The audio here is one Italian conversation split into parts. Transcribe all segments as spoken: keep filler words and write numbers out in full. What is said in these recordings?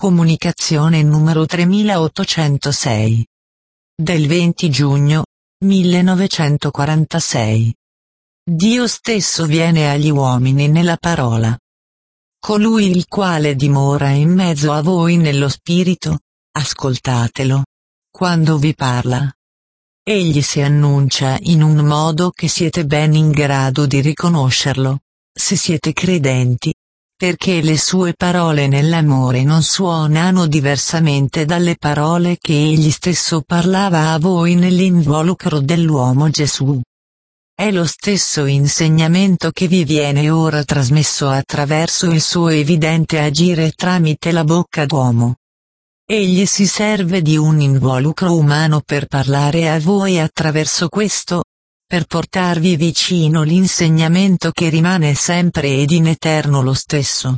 Comunicazione numero tremilaottocentosei. Del venti giugno millenovecentoquarantasei. Dio stesso viene agli uomini nella parola. Colui il quale dimora in mezzo a voi nello spirito, ascoltatelo. Quando vi parla, egli si annuncia in un modo che siete ben in grado di riconoscerlo, se siete credenti, perché le sue parole nell'amore non suonano diversamente dalle parole che egli stesso parlava a voi nell'involucro dell'uomo Gesù. È lo stesso insegnamento che vi viene ora trasmesso attraverso il suo evidente agire tramite la bocca d'uomo. Egli si serve di un involucro umano per parlare a voi attraverso questo, per portarvi vicino l'insegnamento che rimane sempre ed in eterno lo stesso.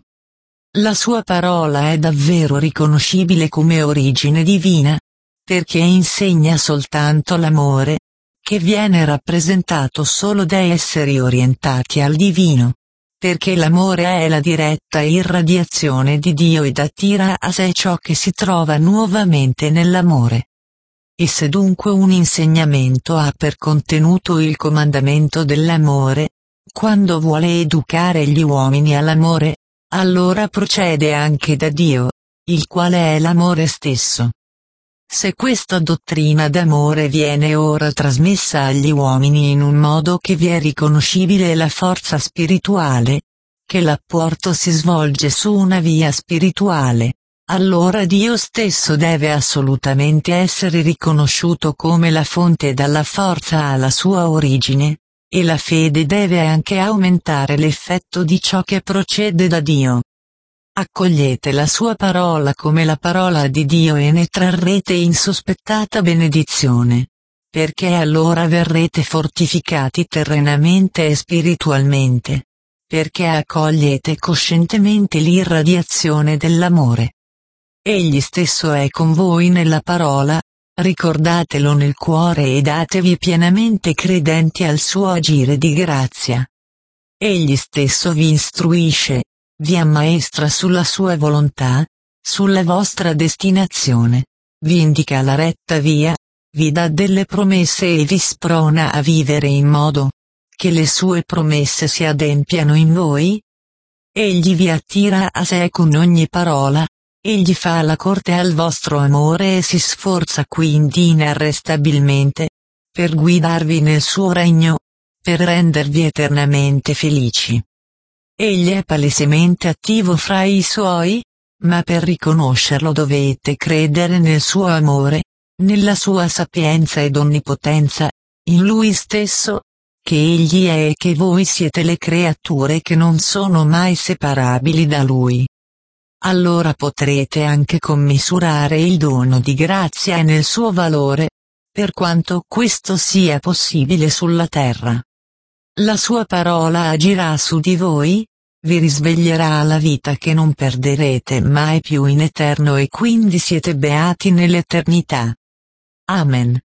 La sua parola è davvero riconoscibile come origine divina, perché insegna soltanto l'amore, che viene rappresentato solo da esseri orientati al divino, perché l'amore è la diretta irradiazione di Dio ed attira a sé ciò che si trova nuovamente nell'amore. E se dunque un insegnamento ha per contenuto il comandamento dell'amore, quando vuole educare gli uomini all'amore, allora procede anche da Dio, il quale è l'amore stesso. Se questa dottrina d'amore viene ora trasmessa agli uomini in un modo che vi è riconoscibile la forza spirituale, che l'apporto si svolge su una via spirituale, allora Dio stesso deve assolutamente essere riconosciuto come la fonte dalla forza alla sua origine, e la fede deve anche aumentare l'effetto di ciò che procede da Dio. Accogliete la sua parola come la parola di Dio e ne trarrete insospettata benedizione, perché allora verrete fortificati terrenamente e spiritualmente, perché accogliete coscientemente l'irradiazione dell'amore. Egli stesso è con voi nella parola, ricordatelo nel cuore e datevi pienamente credenti al suo agire di grazia. Egli stesso vi istruisce, vi ammaestra sulla sua volontà, sulla vostra destinazione, vi indica la retta via, vi dà delle promesse e vi sprona a vivere in modo che le sue promesse si adempiano in voi. Egli vi attira a sé con ogni parola, egli fa la corte al vostro amore e si sforza quindi inarrestabilmente, per guidarvi nel suo regno, per rendervi eternamente felici. Egli è palesemente attivo fra i suoi, ma per riconoscerlo dovete credere nel suo amore, nella sua sapienza ed onnipotenza, in lui stesso, che egli è e che voi siete le creature che non sono mai separabili da lui. Allora potrete anche commisurare il dono di grazia nel suo valore, per quanto questo sia possibile sulla terra. La sua parola agirà su di voi, vi risveglierà alla vita che non perderete mai più in eterno e quindi siete beati nell'eternità. Amen.